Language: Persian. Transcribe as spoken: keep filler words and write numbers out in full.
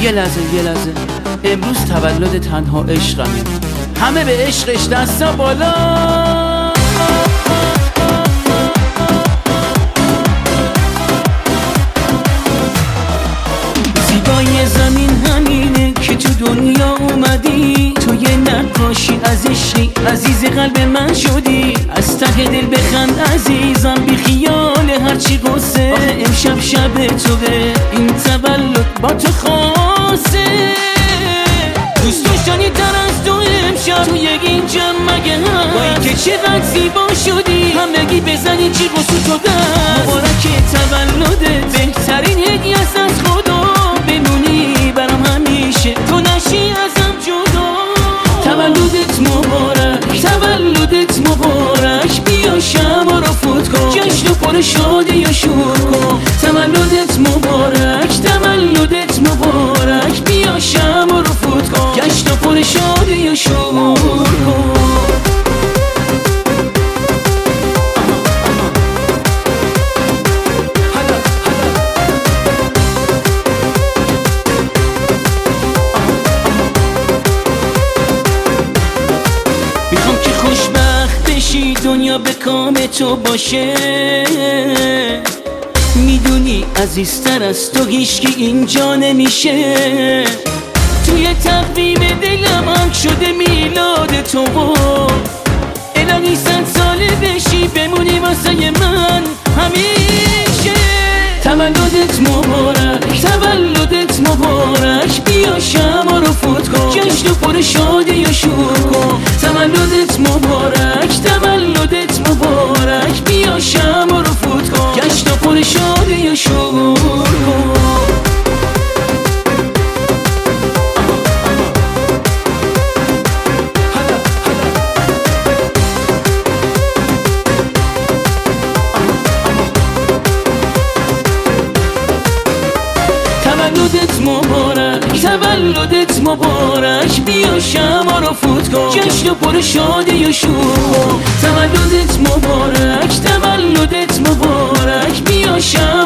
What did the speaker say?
یه لحظه یه لحظه امروز تولد تنها عشقمه، همه به عشقش دستا بالا. زیبای زمین همینه که تو دنیا اومدی، تو یه نقاشی از عشقی، عزیز قلب من شدی. از ته دل بخند عزیزم، بی خیال هرچی قصه. امشب شب توه، این تولد با تو خاصه. دوست داشتنی تر از تو امشب تو یک این جمع مگه هست؟ با این که چقدر زیبا شدی، همگی بزنی چی قصو تو دست. مبارک تولدت، بهترین هدیه است از خدا. بمونی برام همیشه، تو نشی ازم جدا. تولدت مبارک، تولدت مبارک. بیا شبا رو فوت کن، جشن و پر شادی و شور کن. تولدت مبارک، تولدت مبارک. بیا شبا رو فوت کن، جشن و پر شادی و شور کن. دنیا به کام تو باشه، میدونی عزیزتر از تو هیچکی اینجا نمیشه. توی تقویم دلم هم شده میلاد تو و الهی صد ساله بشی، بمونی واسه من همیشه. تولدت مبارک، تولدت مبارک. بیا شما رو فوت کن، جشن و پر شادی و شور کن. تولدت مبارک، تولدت مبارک. بیا شما رو فوت کن، جشن و پر شادی و شور کن. تولدت مبارک، تولدت مبارک. بیا شما رو فوت کن، جشن و پر شادی و شور کن. تولدت مبارک، تولدت مبارک. بیا شما